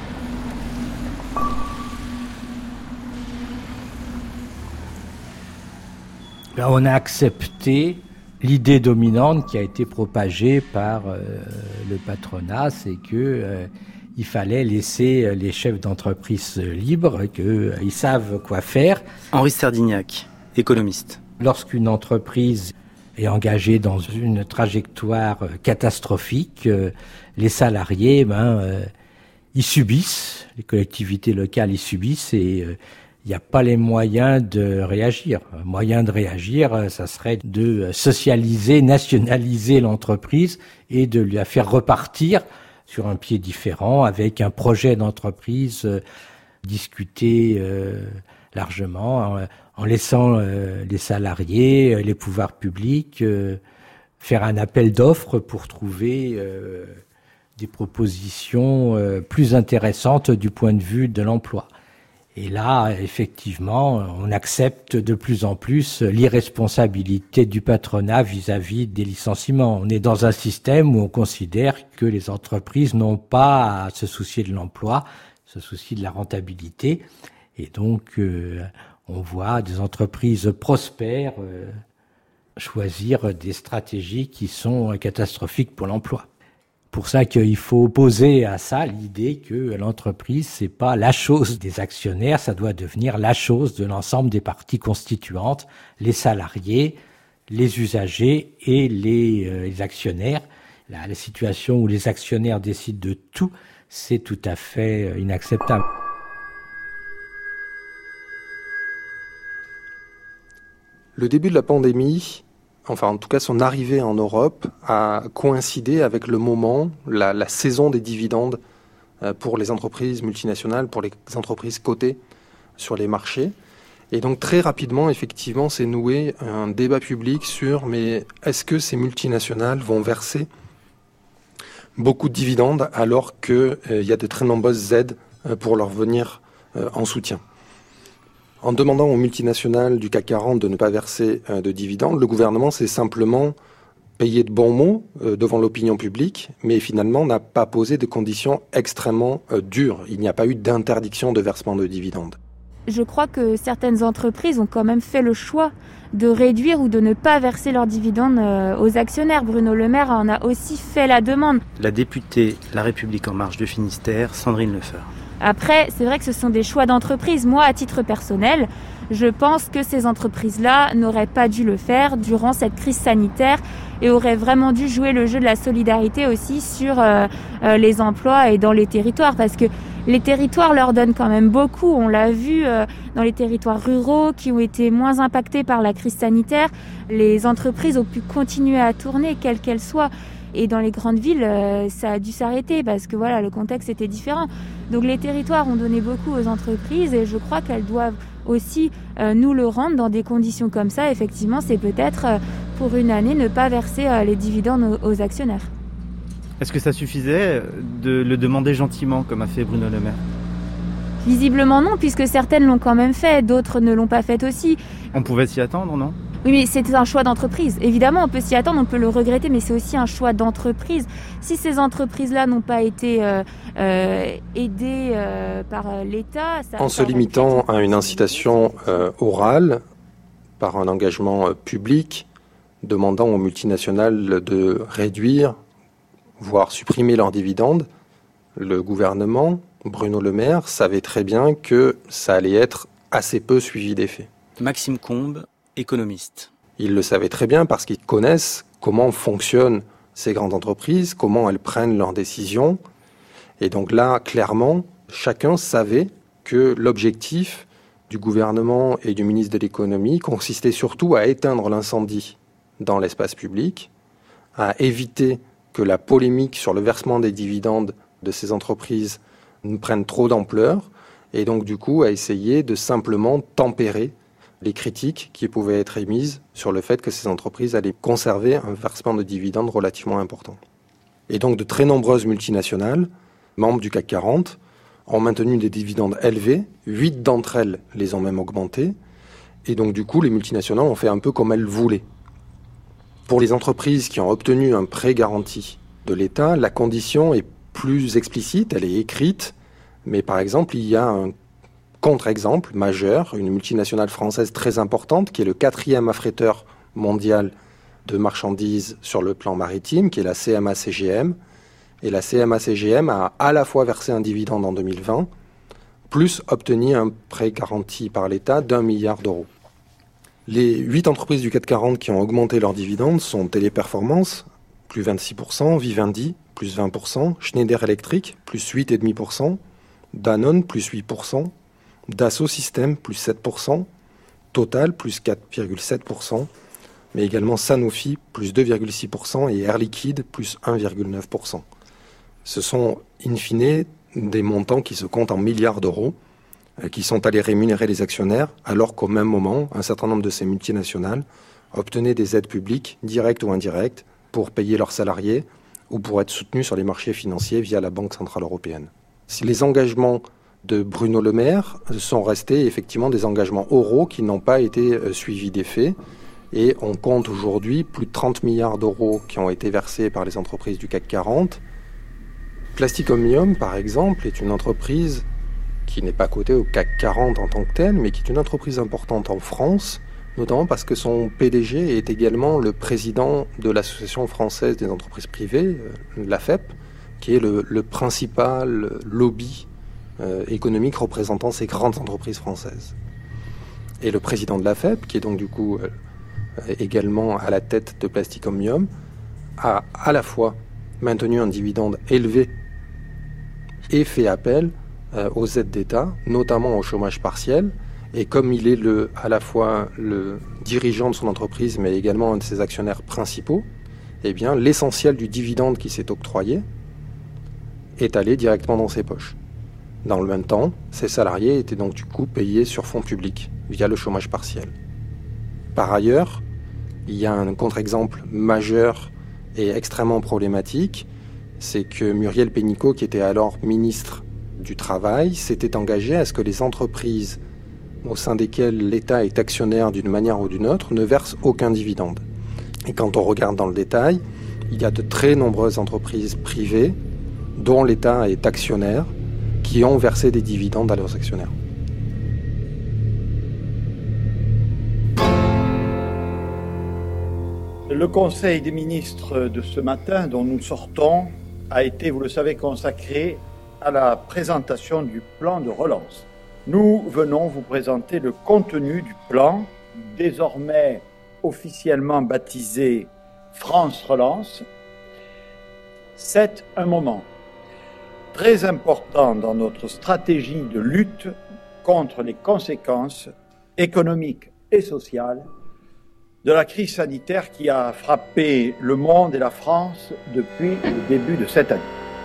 Là, on a accepté l'idée dominante qui a été propagée par le patronat, c'est que il fallait laisser les chefs d'entreprise libres, qu'ils savent quoi faire. Henri Serdignac, économiste. Lorsqu'une entreprise est engagée dans une trajectoire catastrophique, les salariés, ils subissent, les collectivités locales, ils subissent et il n'y a pas les moyens de réagir. Un moyen de réagir, ça serait de socialiser, nationaliser l'entreprise et de la faire repartir sur un pied différent, avec un projet d'entreprise discuté largement, en laissant les salariés, les pouvoirs publics faire un appel d'offres pour trouver des propositions plus intéressantes du point de vue de l'emploi. Et là, effectivement, on accepte de plus en plus l'irresponsabilité du patronat vis-à-vis des licenciements. On est dans un système où on considère que les entreprises n'ont pas à se soucier de l'emploi, se soucient de la rentabilité. Et donc, on voit des entreprises prospères choisir des stratégies qui sont catastrophiques pour l'emploi. Pour ça qu'il faut opposer à ça l'idée que l'entreprise, c'est pas la chose des actionnaires, ça doit devenir la chose de l'ensemble des parties constituantes, les salariés, les usagers et les actionnaires. La situation où les actionnaires décident de tout, c'est tout à fait inacceptable. Le début de la pandémie, enfin en tout cas son arrivée en Europe, a coïncidé avec le moment, la saison des dividendes pour les entreprises multinationales, pour les entreprises cotées sur les marchés. Et donc très rapidement, effectivement, s'est noué un débat public sur mais est-ce que ces multinationales vont verser beaucoup de dividendes alors qu'il y a de très nombreuses aides pour leur venir en soutien. En demandant aux multinationales du CAC 40 de ne pas verser de dividendes, le gouvernement s'est simplement payé de bons mots devant l'opinion publique, mais finalement n'a pas posé de conditions extrêmement dures. Il n'y a pas eu d'interdiction de versement de dividendes. Je crois que certaines entreprises ont quand même fait le choix de réduire ou de ne pas verser leurs dividendes aux actionnaires. Bruno Le Maire en a aussi fait la demande. La députée La République En Marche de Finistère, Sandrine Lefeur. Après, c'est vrai que ce sont des choix d'entreprise. Moi, à titre personnel, je pense que ces entreprises-là n'auraient pas dû le faire durant cette crise sanitaire et auraient vraiment dû jouer le jeu de la solidarité aussi sur les emplois et dans les territoires. Parce que les territoires leur donnent quand même beaucoup. On l'a vu dans les territoires ruraux qui ont été moins impactés par la crise sanitaire. Les entreprises ont pu continuer à tourner, quelles qu'elles soient. Et dans les grandes villes, ça a dû s'arrêter parce que voilà, le contexte était différent. Donc les territoires ont donné beaucoup aux entreprises et je crois qu'elles doivent aussi nous le rendre dans des conditions comme ça. Effectivement, c'est peut-être pour une année ne pas verser les dividendes aux actionnaires. Est-ce que ça suffisait de le demander gentiment comme a fait Bruno Le Maire ? Visiblement non, puisque certaines l'ont quand même fait, d'autres ne l'ont pas fait aussi. On pouvait s'y attendre, non ? Oui, mais c'était un choix d'entreprise. Évidemment, on peut s'y attendre, on peut le regretter, mais c'est aussi un choix d'entreprise. Si ces entreprises-là n'ont pas été aidées par l'État... En se limitant à une incitation orale, par un engagement public, demandant aux multinationales de réduire, voire supprimer leurs dividendes, le gouvernement, Bruno Le Maire, savait très bien que ça allait être assez peu suivi d'effet. Maxime Combes, économiste. Ils le savaient très bien parce qu'ils connaissent comment fonctionnent ces grandes entreprises, comment elles prennent leurs décisions. Et donc là, clairement, chacun savait que l'objectif du gouvernement et du ministre de l'économie consistait surtout à éteindre l'incendie dans l'espace public, à éviter que la polémique sur le versement des dividendes de ces entreprises ne prenne trop d'ampleur, et donc du coup à essayer de simplement tempérer les critiques qui pouvaient être émises sur le fait que ces entreprises allaient conserver un versement de dividendes relativement important. Et donc de très nombreuses multinationales, membres du CAC 40, ont maintenu des dividendes élevés, 8 d'entre elles les ont même augmentés, et donc du coup les multinationales ont fait un peu comme elles voulaient. Pour les entreprises qui ont obtenu un prêt garanti de l'État, la condition est plus explicite, elle est écrite, mais par exemple il y a un contre-exemple majeur, une multinationale française très importante qui est le 4e affréteur mondial de marchandises sur le plan maritime, qui est la CMA-CGM. Et la CMA-CGM a à la fois versé un dividende en 2020, plus obtenu un prêt garanti par l'État d'1 milliard d'euros. Les 8 entreprises du CAC 40 qui ont augmenté leurs dividendes sont Téléperformance, plus 26%, Vivendi, plus 20%, Schneider Electric, plus 8,5%, Danone, plus 8%, Dassault Systèmes, plus 7%, Total, plus 4,7%, mais également Sanofi, plus 2,6% et Air Liquide, plus 1,9%. Ce sont, in fine, des montants qui se comptent en milliards d'euros, qui sont allés rémunérer les actionnaires, alors qu'au même moment, un certain nombre de ces multinationales obtenaient des aides publiques, directes ou indirectes, pour payer leurs salariés ou pour être soutenus sur les marchés financiers via la Banque centrale européenne. Si les engagements de Bruno Le Maire sont restés effectivement des engagements oraux qui n'ont pas été suivis d'effet, et on compte aujourd'hui plus de 30 milliards d'euros qui ont été versés par les entreprises du CAC 40. Plastic Omnium, par exemple, est une entreprise qui n'est pas cotée au CAC 40 en tant que telle, mais qui est une entreprise importante en France, notamment parce que son PDG est également le président de l'Association française des entreprises privées, l'AFEP, qui est le principal lobby économique représentant ces grandes entreprises françaises. Et le président de l'AFEP, qui est donc du coup également à la tête de Plastic Omnium, a à la fois maintenu un dividende élevé et fait appel aux aides d'État, notamment au chômage partiel. Et comme il est à la fois le dirigeant de son entreprise, mais également un de ses actionnaires principaux, eh bien, l'essentiel du dividende qui s'est octroyé est allé directement dans ses poches. Dans le même temps, ses salariés étaient donc du coup payés sur fonds publics, via le chômage partiel. Par ailleurs, il y a un contre-exemple majeur et extrêmement problématique, c'est que Muriel Pénicaud, qui était alors ministre du Travail, s'était engagée à ce que les entreprises au sein desquelles l'État est actionnaire d'une manière ou d'une autre ne versent aucun dividende. Et quand on regarde dans le détail, il y a de très nombreuses entreprises privées dont l'État est actionnaire qui ont versé des dividendes à leurs actionnaires. Le Conseil des ministres de ce matin, dont nous sortons, a été, vous le savez, consacré à la présentation du plan de relance. Nous venons vous présenter le contenu du plan, désormais officiellement baptisé France Relance. C'est un moment très important dans notre stratégie de lutte contre les conséquences économiques et sociales de la crise sanitaire qui a frappé le monde et la France depuis le début de cette année.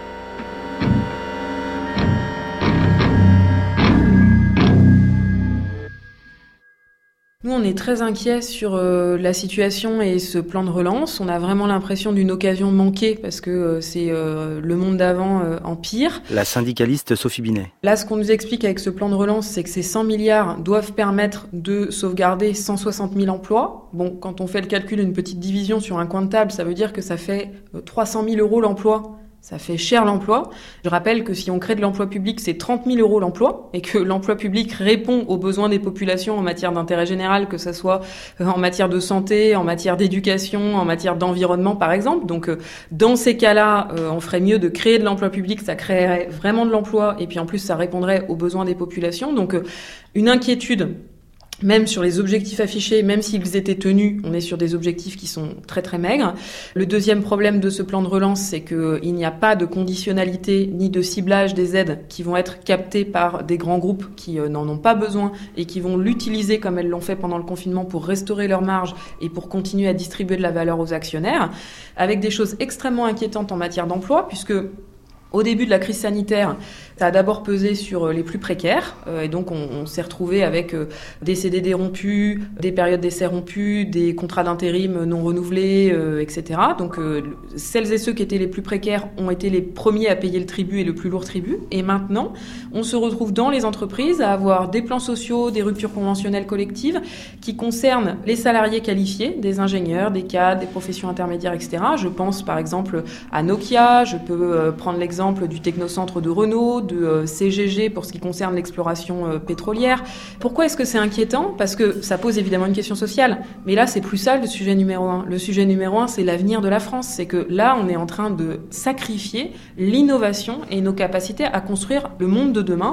Nous, on est très inquiets sur la situation et ce plan de relance. On a vraiment l'impression d'une occasion manquée parce que c'est le monde d'avant en pire. La syndicaliste Sophie Binet. Là, ce qu'on nous explique avec ce plan de relance, c'est que ces 100 milliards doivent permettre de sauvegarder 160 000 emplois. Bon, quand on fait le calcul, une petite division sur un coin de table, ça veut dire que ça fait 300 000 euros l'emploi. Ça fait cher l'emploi. Je rappelle que si on crée de l'emploi public, c'est 30 000 euros l'emploi et que l'emploi public répond aux besoins des populations en matière d'intérêt général, que ça soit en matière de santé, en matière d'éducation, en matière d'environnement par exemple. Donc dans ces cas-là, on ferait mieux de créer de l'emploi public, ça créerait vraiment de l'emploi et puis en plus ça répondrait aux besoins des populations. Donc une inquiétude. Même sur les objectifs affichés, même s'ils étaient tenus, on est sur des objectifs qui sont très très maigres. Le deuxième problème de ce plan de relance, c'est qu'il n'y a pas de conditionnalité ni de ciblage des aides qui vont être captées par des grands groupes qui n'en ont pas besoin et qui vont l'utiliser comme elles l'ont fait pendant le confinement pour restaurer leurs marges et pour continuer à distribuer de la valeur aux actionnaires, avec des choses extrêmement inquiétantes en matière d'emploi, puisque au début de la crise sanitaire, ça a d'abord pesé sur les plus précaires et donc on s'est retrouvé avec des CDD rompus, des périodes d'essai rompues, des contrats d'intérim non renouvelés, etc. Donc celles et ceux qui étaient les plus précaires ont été les premiers à payer le tribut et le plus lourd tribut. Et maintenant, on se retrouve dans les entreprises à avoir des plans sociaux, des ruptures conventionnelles collectives qui concernent les salariés qualifiés, des ingénieurs, des cadres, des professions intermédiaires, etc. Je pense par exemple à Nokia, je peux prendre l'exemple du technocentre de Renault, de CGG pour ce qui concerne l'exploration pétrolière. Pourquoi est-ce que c'est inquiétant ? Parce que ça pose évidemment une question sociale, mais là c'est plus ça le sujet numéro 1. Le sujet numéro 1, c'est l'avenir de la France. C'est que là on est en train de sacrifier l'innovation et nos capacités à construire le monde de demain.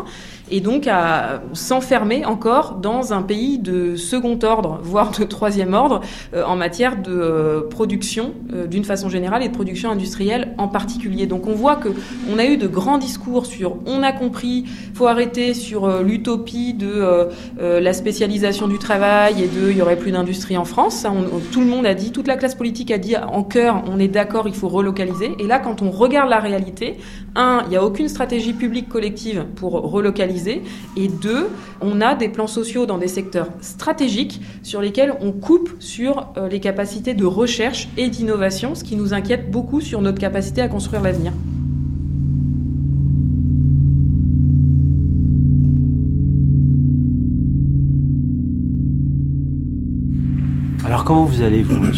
et donc à s'enfermer encore dans un pays de second ordre, voire de troisième ordre, en matière de production d'une façon générale et de production industrielle en particulier. Donc on voit qu'on a eu de grands discours sur on a compris, faut arrêter sur l'utopie de la spécialisation du travail et de il y aurait plus d'industrie en France. Ça, tout le monde a dit, toute la classe politique a dit en chœur, on est d'accord, il faut relocaliser. Et là, quand on regarde la réalité, il n'y a aucune stratégie publique collective pour relocaliser. Et 2, on a des plans sociaux dans des secteurs stratégiques sur lesquels on coupe sur les capacités de recherche et d'innovation, ce qui nous inquiète beaucoup sur notre capacité à construire l'avenir. Alors comment vous allez, vous, monsieur ?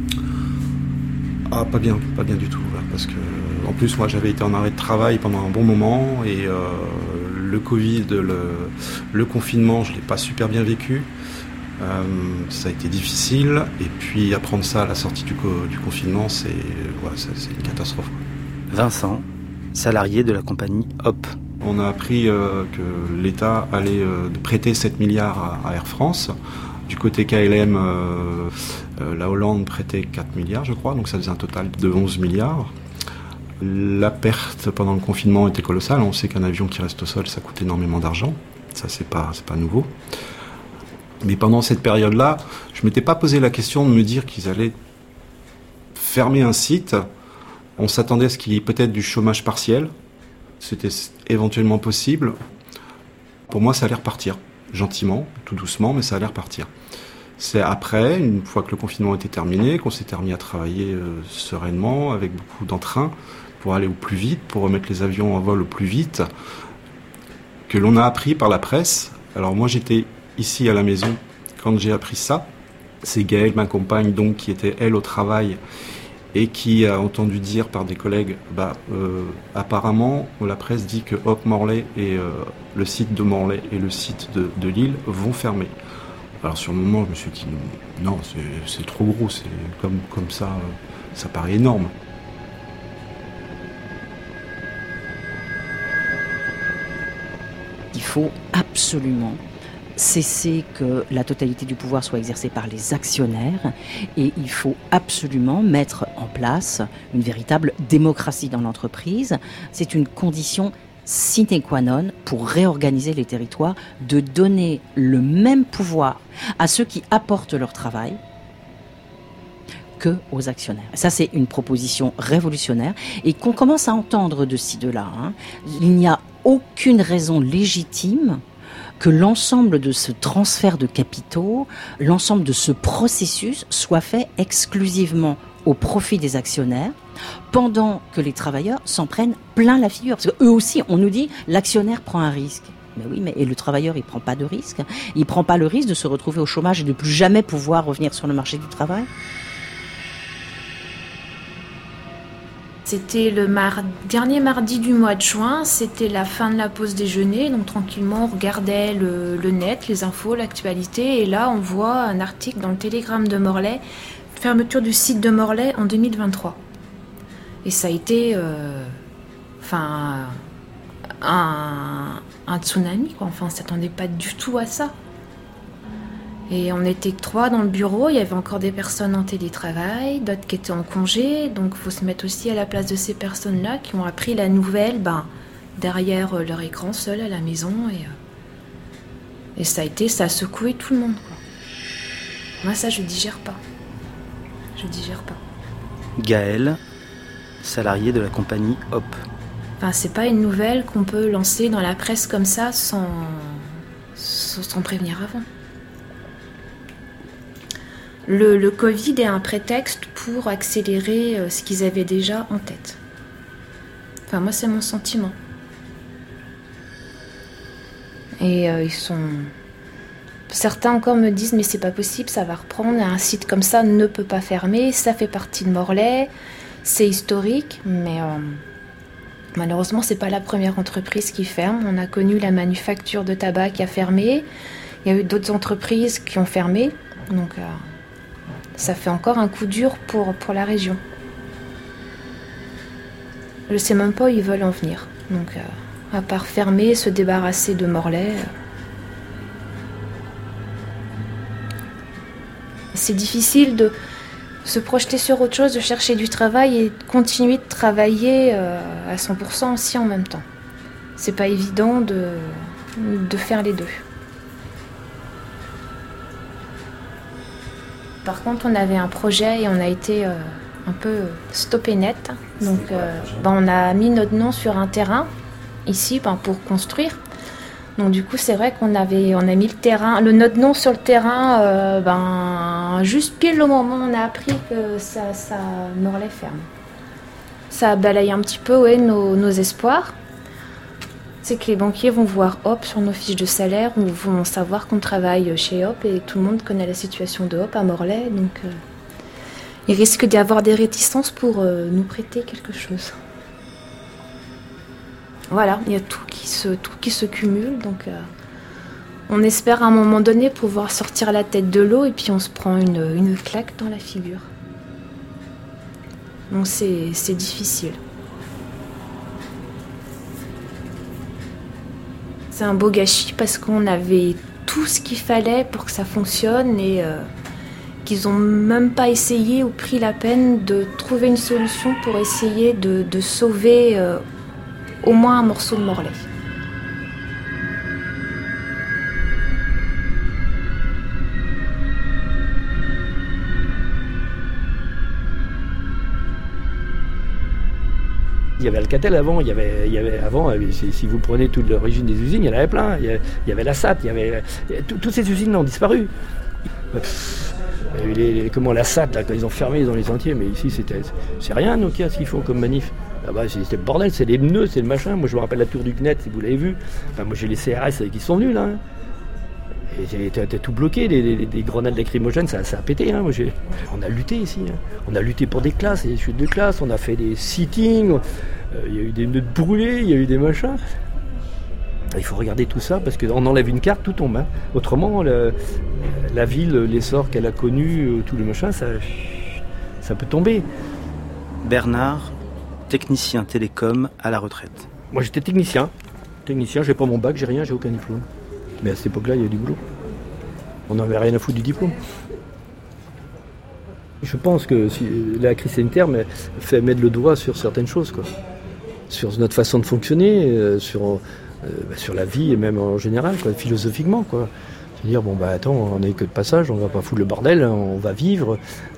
Pas bien du tout. Là, parce que, en plus, moi, j'avais été en arrêt de travail pendant un bon moment et le Covid, le confinement, je l'ai pas super bien vécu. Ça a été difficile. Et puis, apprendre ça à la sortie du confinement, c'est une catastrophe. Vincent, salarié de la compagnie Hop. On a appris que l'État allait prêter 7 milliards à Air France. Du côté KLM, la Hollande prêtait 4 milliards, je crois, donc ça faisait un total de 11 milliards. La perte pendant le confinement était colossale. On sait qu'un avion qui reste au sol, ça coûte énormément d'argent. Ça, c'est pas nouveau. Mais pendant cette période-là, je ne m'étais pas posé la question de me dire qu'ils allaient fermer un site. On s'attendait à ce qu'il y ait peut-être du chômage partiel. C'était éventuellement possible. Pour moi, ça allait repartir. Gentiment, tout doucement, mais ça allait repartir. C'est après, une fois que le confinement était terminé, qu'on s'était remis à travailler sereinement, avec beaucoup d'entrain, pour aller au plus vite, pour remettre les avions en vol au plus vite, que l'on a appris par la presse. Alors moi, j'étais ici à la maison quand j'ai appris ça. C'est Gaëlle, ma compagne, donc, qui était, elle, au travail, et qui a entendu dire par des collègues, apparemment, la presse dit que Hop Morlaix et le site de Morlaix et le site de Lille vont fermer. Alors sur le moment, je me suis dit, non, c'est trop gros, c'est comme ça, ça paraît énorme. Il faut absolument cesser que la totalité du pouvoir soit exercée par les actionnaires et il faut absolument mettre en place une véritable démocratie dans l'entreprise. C'est une condition sine qua non pour réorganiser les territoires, de donner le même pouvoir à ceux qui apportent leur travail que aux actionnaires. Ça, c'est une proposition révolutionnaire et qu'on commence à entendre de ci, de là. Il n'y a aucune raison légitime que l'ensemble de ce transfert de capitaux, l'ensemble de ce processus soit fait exclusivement au profit des actionnaires, pendant que les travailleurs s'en prennent plein la figure. Parce qu'eux aussi, on nous dit, l'actionnaire prend un risque. Mais oui, et le travailleur, il prend pas de risque. Il prend pas le risque de se retrouver au chômage et de plus jamais pouvoir revenir sur le marché du travail. C'était le dernier mardi du mois de juin, c'était la fin de la pause déjeuner, donc tranquillement on regardait le net, les infos, l'actualité, et là on voit un article dans le Télégramme de Morlaix, fermeture du site de Morlaix en 2023. Et ça a été un tsunami, quoi. Enfin, on ne s'attendait pas du tout à ça. Et on était 3 dans le bureau, il y avait encore des personnes en télétravail, d'autres qui étaient en congé, donc il faut se mettre aussi à la place de ces personnes-là qui ont appris la nouvelle derrière leur écran, seul à la maison, et ça a secoué tout le monde, quoi. Moi ça je digère pas. Gaëlle, salarié de la compagnie Hop. Enfin, c'est pas une nouvelle qu'on peut lancer dans la presse comme ça sans prévenir avant. Le Covid est un prétexte pour accélérer ce qu'ils avaient déjà en tête. Enfin, moi, c'est mon sentiment. Et certains encore me disent, mais c'est pas possible, ça va reprendre, un site comme ça ne peut pas fermer, ça fait partie de Morlaix, c'est historique, mais malheureusement, c'est pas la première entreprise qui ferme. On a connu la manufacture de tabac qui a fermé, il y a eu d'autres entreprises qui ont fermé, donc ça fait encore un coup dur pour la région. Je sais même pas où ils veulent en venir. Donc à part fermer, se débarrasser de Morlaix. C'est difficile de se projeter sur autre chose, de chercher du travail et de continuer de travailler à 100% aussi en même temps. C'est pas évident de faire les deux. Par contre, on avait un projet et on a été un peu stoppé net. Donc, on a mis notre nom sur un terrain ici pour construire. Donc du coup, c'est vrai qu'on a mis notre nom sur le terrain, juste pile au moment où on a appris que ça Morlaix ferme. Ça balaye un petit peu nos espoirs. C'est que les banquiers vont voir Hop sur nos fiches de salaire, ou vont savoir qu'on travaille chez Hop, et tout le monde connaît la situation de Hop à Morlaix, donc il risque d'y avoir des réticences pour nous prêter quelque chose. Voilà, il y a tout qui se cumule, donc on espère à un moment donné pouvoir sortir la tête de l'eau et puis on se prend une claque dans la figure. Donc c'est difficile. C'est un beau gâchis parce qu'on avait tout ce qu'il fallait pour que ça fonctionne et qu'ils n'ont même pas essayé ou pris la peine de trouver une solution pour essayer de sauver au moins un morceau de Morlaix. Il y avait Alcatel avant, il y avait avant, si vous prenez toute l'origine des usines, il y en avait plein. Il y avait la SAT, toutes ces usines ont disparu. La SAT, là, quand ils ont fermé, ils ont les entiers, mais ici c'est rien Nokia ce qu'ils font comme manif. Là-bas, c'est le bordel, c'est les pneus, c'est le machin. Moi je me rappelle la tour du CNET, si vous l'avez vu. Enfin, moi j'ai les CRS qui sont venus là. Et t'es tout bloqué, des grenades lacrymogènes, ça a pété. Hein. On a lutté ici. Hein. On a lutté pour des classes, des chutes de classe, on a fait des sittings, il y a eu des nœuds brûlés, il y a eu des machins. Il faut regarder tout ça parce qu'on enlève une carte, tout tombe. Hein. Autrement, la ville, l'essor qu'elle a connu, tout le machin, ça peut tomber. Bernard, technicien télécom à la retraite. Moi j'étais technicien, j'ai pas mon bac, j'ai rien, j'ai aucun diplôme. Mais à cette époque-là, il y a du boulot. On n'avait rien à foutre du diplôme. Je pense que la crise sanitaire fait mettre le doigt sur certaines choses, quoi. Sur notre façon de fonctionner, sur la vie et même en général, quoi, philosophiquement, quoi. C'est-à-dire, attends, on n'est que de passage, on va pas foutre le bordel, on va vivre.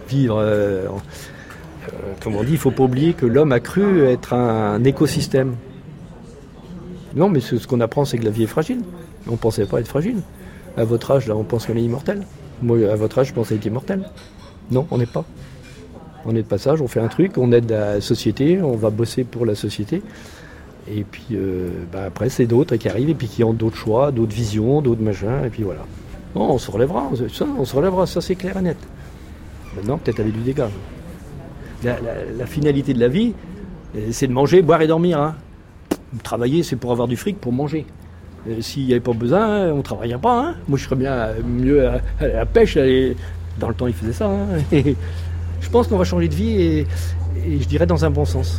Comme on dit, il ne faut pas oublier que l'homme a cru être un écosystème. Non, mais ce qu'on apprend, c'est que la vie est fragile. On ne pensait pas être fragile. À votre âge, là, on pense qu'on est immortel. Moi, à votre âge, je pensais être immortel. Non, on n'est pas. On est de passage, on fait un truc, on aide la société, on va bosser pour la société. Et puis, après, c'est d'autres qui arrivent et puis qui ont d'autres choix, d'autres visions, d'autres machins, et puis voilà. Non, on se relèvera, ça c'est clair et net. Maintenant, peut-être avec du dégât. La finalité de la vie, c'est de manger, boire et dormir. Hein. Travailler, c'est pour avoir du fric, pour manger. S'il n'y avait pas besoin, on ne travaillerait pas. Hein. Moi, je serais bien mieux à la pêche. Dans le temps, ils faisaient ça. Hein. Et je pense qu'on va changer de vie et je dirais dans un bon sens.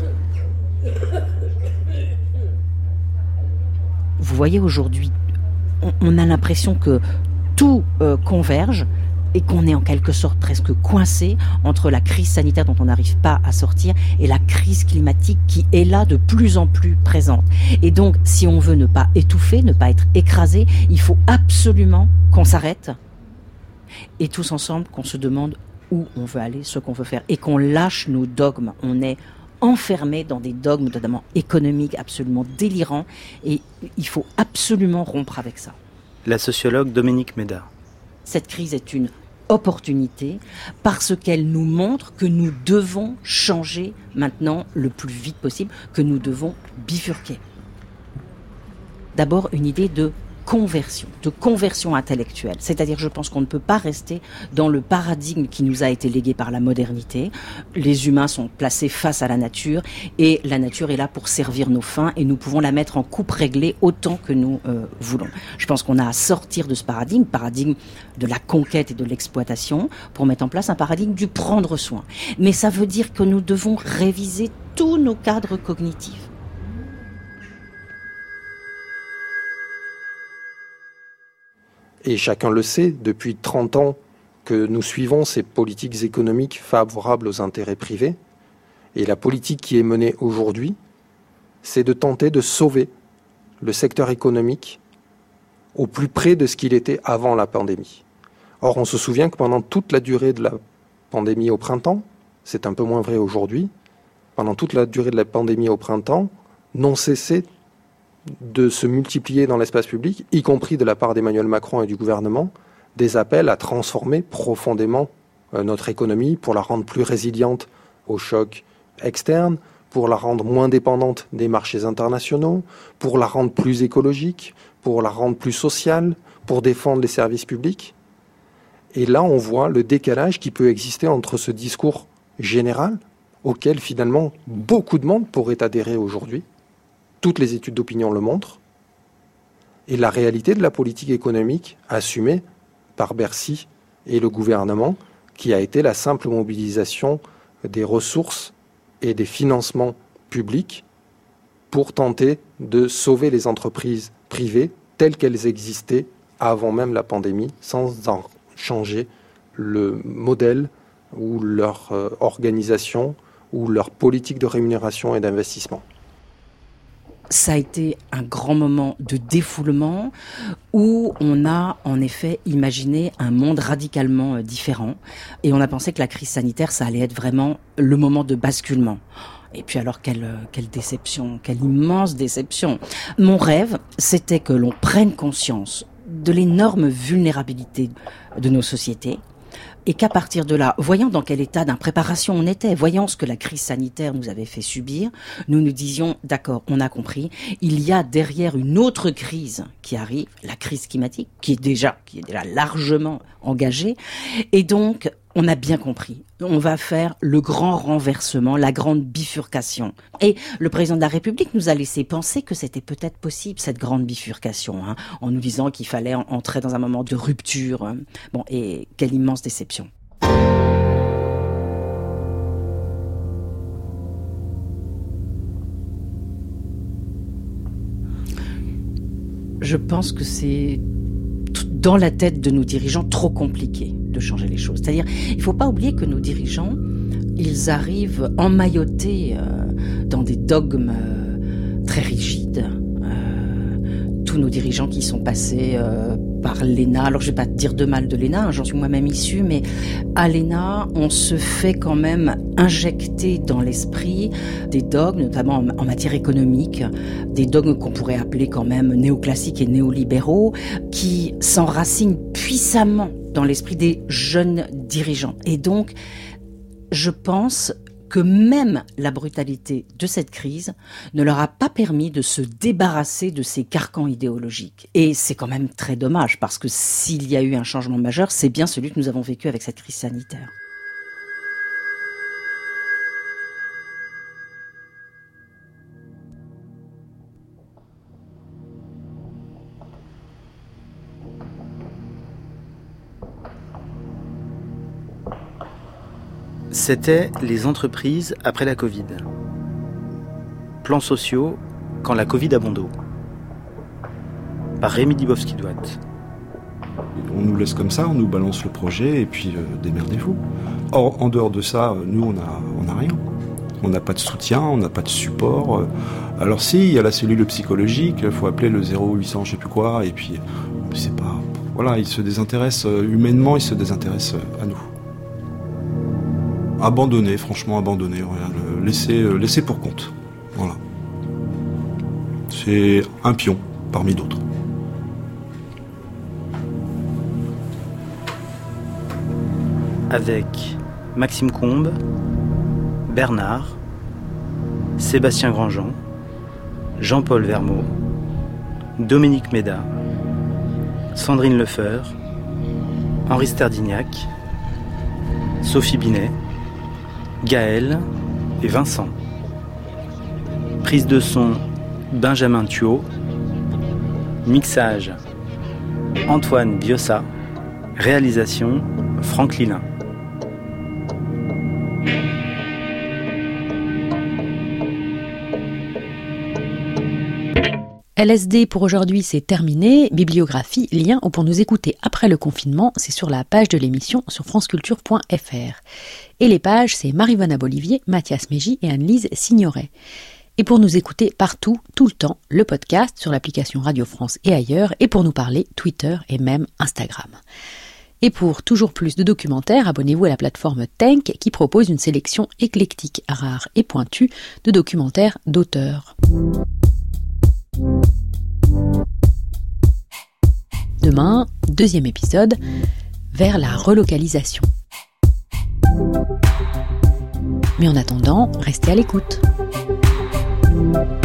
Vous voyez, aujourd'hui, on a l'impression que tout converge et qu'on est en quelque sorte presque coincé entre la crise sanitaire dont on n'arrive pas à sortir et la crise climatique qui est là de plus en plus présente. Et donc, si on veut ne pas étouffer, ne pas être écrasé, il faut absolument qu'on s'arrête et tous ensemble qu'on se demande où on veut aller, ce qu'on veut faire et qu'on lâche nos dogmes. On est enfermé dans des dogmes notamment économiques absolument délirants et il faut absolument rompre avec ça. La sociologue Dominique Méda. Cette crise est une opportunité parce qu'elle nous montre que nous devons changer maintenant le plus vite possible, que nous devons bifurquer. D'abord, une idée de conversion intellectuelle. C'est-à-dire, je pense qu'on ne peut pas rester dans le paradigme qui nous a été légué par la modernité. Les humains sont placés face à la nature et la nature est là pour servir nos fins et nous pouvons la mettre en coupe réglée autant que nous voulons. Je pense qu'on a à sortir de ce paradigme de la conquête et de l'exploitation pour mettre en place un paradigme du prendre soin. Mais ça veut dire que nous devons réviser tous nos cadres cognitifs. Et chacun le sait, depuis 30 ans que nous suivons ces politiques économiques favorables aux intérêts privés. Et la politique qui est menée aujourd'hui, c'est de tenter de sauver le secteur économique au plus près de ce qu'il était avant la pandémie. Or, on se souvient que pendant toute la durée de la pandémie au printemps, c'est un peu moins vrai aujourd'hui, pendant toute la durée de la pandémie au printemps, n'ont cessé de se multiplier dans l'espace public, y compris de la part d'Emmanuel Macron et du gouvernement, des appels à transformer profondément notre économie pour la rendre plus résiliente aux chocs externes, pour la rendre moins dépendante des marchés internationaux, pour la rendre plus écologique, pour la rendre plus sociale, pour défendre les services publics. Et là, on voit le décalage qui peut exister entre ce discours général, auquel finalement beaucoup de monde pourrait adhérer aujourd'hui, toutes les études d'opinion le montrent, et la réalité de la politique économique assumée par Bercy et le gouvernement, qui a été la simple mobilisation des ressources et des financements publics pour tenter de sauver les entreprises privées telles qu'elles existaient avant même la pandémie, sans en changer le modèle ou leur organisation ou leur politique de rémunération et d'investissement. Ça a été un grand moment de défoulement où on a en effet imaginé un monde radicalement différent et on a pensé que la crise sanitaire, ça allait être vraiment le moment de basculement. Et puis alors, quelle déception, quelle immense déception. Mon rêve, c'était que l'on prenne conscience de l'énorme vulnérabilité de nos sociétés, et qu'à partir de là, voyant dans quel état d'impréparation on était, voyant ce que la crise sanitaire nous avait fait subir, nous nous disions, d'accord, on a compris, il y a derrière une autre crise qui arrive, la crise climatique, qui est déjà largement engagée, et donc on a bien compris. On va faire le grand renversement, la grande bifurcation. Et le président de la République nous a laissé penser que c'était peut-être possible, cette grande bifurcation, en nous disant qu'il fallait entrer dans un moment de rupture. Bon, et quelle immense déception. Je pense que c'est dans la tête de nos dirigeants trop compliqué de changer les choses. C'est-à-dire, il ne faut pas oublier que nos dirigeants, ils arrivent emmaillotés dans des dogmes très rigides. Tous nos dirigeants qui sont passés par l'ENA, alors je ne vais pas te dire de mal de l'ENA, j'en suis moi-même issue, mais à l'ENA, on se fait quand même injecter dans l'esprit des dogmes, notamment en matière économique, des dogmes qu'on pourrait appeler quand même néoclassiques et néolibéraux, qui s'enracinent puissamment dans l'esprit des jeunes dirigeants. Et donc, je pense que même la brutalité de cette crise ne leur a pas permis de se débarrasser de ces carcans idéologiques. Et c'est quand même très dommage, parce que s'il y a eu un changement majeur, c'est bien celui que nous avons vécu avec cette crise sanitaire. C'était les entreprises après la Covid. Plans sociaux quand la Covid a bon dos. Par Rémi Dibowski-Douat. On nous laisse comme ça, on nous balance le projet et puis démerdez-vous. Or, en dehors de ça, nous, on n'a rien. On n'a pas de soutien, on n'a pas de support. Alors si, il y a la cellule psychologique, il faut appeler le 0800 je sais plus quoi, et puis c'est pas... Voilà, ils se désintéressent humainement, ils se désintéressent à nous. Abandonné, franchement abandonné, laissé pour compte. Voilà. C'est un pion parmi d'autres. Avec Maxime Combes, Bernard, Sébastien Grandjean, Jean-Paul Vermeaux, Dominique Méda, Sandrine Lefeur, Henri Sterdignac, Sophie Binet, Gaël et Vincent. Prise de son, Benjamin Thuot. Mixage, Antoine Biossa. Réalisation, Franck Lilin. LSD pour aujourd'hui, c'est terminé. Bibliographie, lien ou pour nous écouter après le confinement, c'est sur la page de l'émission sur franceculture.fr. Et les pages, c'est Maryvonne Abolivier, Mathias Mégy et Anne-Lise Signoret. Et pour nous écouter partout, tout le temps, le podcast sur l'application Radio France et ailleurs, et pour nous parler, Twitter et même Instagram. Et pour toujours plus de documentaires, abonnez-vous à la plateforme Tank qui propose une sélection éclectique, rare et pointue de documentaires d'auteurs. Demain, 2e épisode, vers la relocalisation. Mais en attendant, restez à l'écoute.